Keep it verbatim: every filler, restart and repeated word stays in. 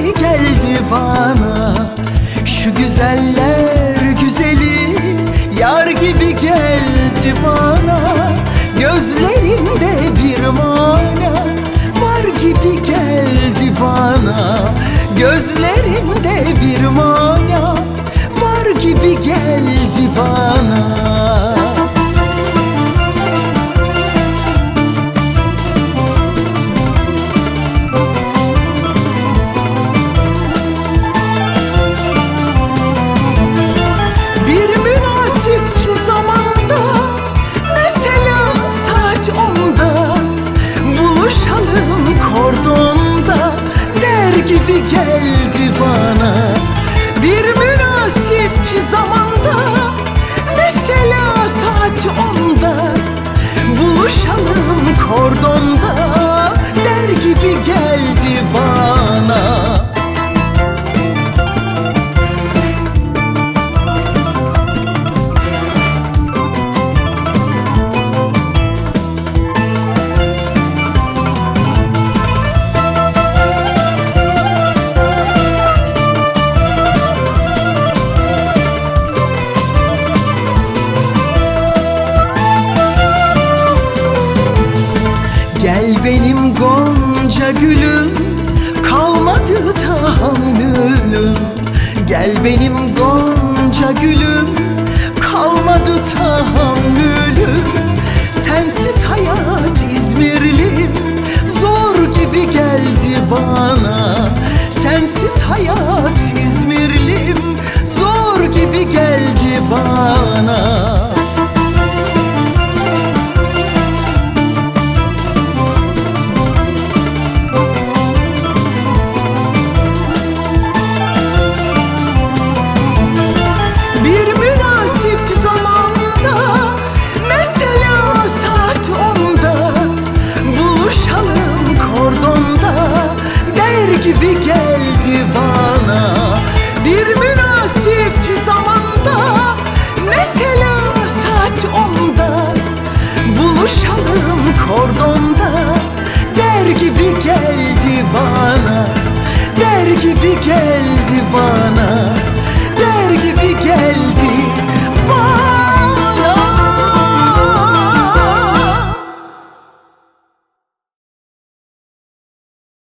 gibi geldi bana. Şu güzeller güzeli yar gibi geldi bana. Gözlerinde bir mana var gibi geldi bana. Gözlerinde bir mana var gibi geldi bana. Kordonda der gibi geldi bana. Bir münasip zamanda, mesela saat onda, buluşalım kordonda der gibi geldi bana. Gel benim gonca gülüm, kalmadı tahammülüm. Gel benim gonca gülüm, kalmadı tahammülüm. Sensiz hayat İzmirlim, zor gibi geldi bana. Sensiz hayat İzmirlim, zor gibi geldi bana. Gibi geldi bana. Bir münasip zamanda, mesela saat onda, buluşalım kordonda der gibi geldi bana. Der gibi geldi bana.